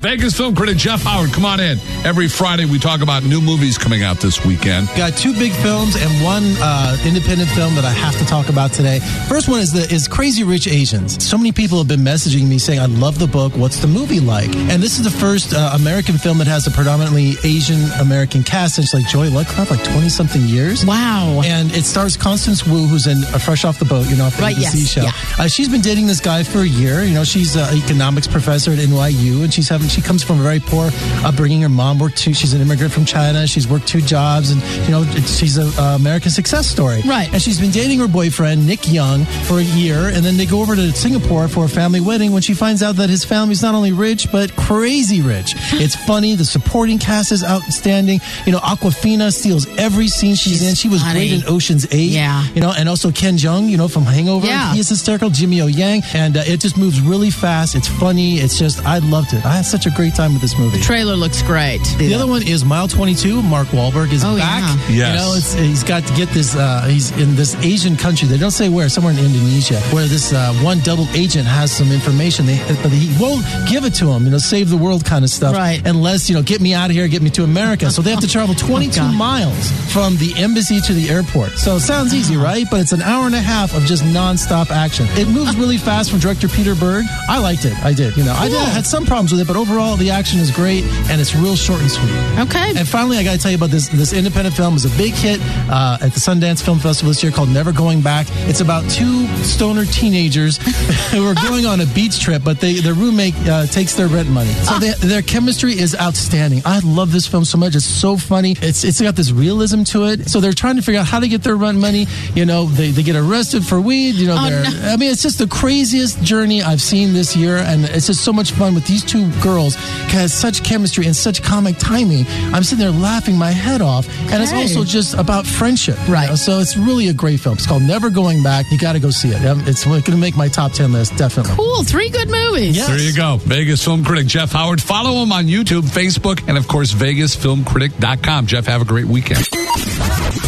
Vegas film critic Jeff Howard, come on in. Every Friday we talk about new movies coming out this weekend. Got two big films and one independent film that I have to talk about today. First one is Crazy Rich Asians. So many people have been messaging me saying, I love the book. What's the movie like? And this is the first American film that has a predominantly Asian American cast since like Joy Ludcroft, like 20-something years. Wow. And it stars Constance Wu, who's in Fresh Off the Boat, off the ABC show. Yeah. She's been dating this guy for a year. She's an economics professor at NYU, and she comes from a very poor upbringing. Her mom she's an immigrant from China. She's worked 2 jobs, and she's an American success story. Right. And she's been dating her boyfriend Nick Young for a year, and then they go over to Singapore for a family wedding when she finds out that his family's not only rich but crazy rich. It's funny. The supporting cast is outstanding. Awkwafina steals every scene she's in. She was funny. great in Ocean's 8. Yeah. And also Ken Jeong, from Hangover. Yeah. He is hysterical. Jimmy O Yang, and it just moves really fast. It's funny. It's just, I loved it. I had such a great time with this movie. The trailer looks great. The other one is Mile 22. Mark Wahlberg is back. Yeah. Yes. He's got to get this. He's in this Asian country. They don't say where. Somewhere in Indonesia, where this one double agent has some information. But he won't give it to him. Save the world kind of stuff. Right. Unless get me out of here, get me to America. So they have to travel 22 miles from the embassy to the airport. So it sounds easy, right? But it's an hour and a half of just nonstop action. It moves really fast from director Peter Berg. I liked it. I did. I had some problems with it, but overall the action is great and it's real short and sweet. Okay. And finally, I got to tell you about this independent film. It was a big hit at the Sundance Film Festival this year called Never Going Back. It's about 2 stoner teenagers who are going on a beach trip, but their roommate takes their rent money. So their chemistry is outstanding. I love this film so much. It's so funny. It's got this realism to it. So they're trying to figure out how to get their rent money. They get arrested for weed. I mean, it's just the craziest journey I've seen this year, and it's just so much fun with these 2 girls. Has such chemistry and such comic timing. I'm sitting there laughing my head off, and it's also just about friendship. Right. So it's really a great film. It's called Never Going Back. You got to go see it. It's going to make my top 10 list, definitely. Cool. 3 good movies. Yes. There you go. Vegas film critic Jeff Howard. Follow him on YouTube, Facebook, and of course, VegasFilmCritic.com. Jeff, have a great weekend.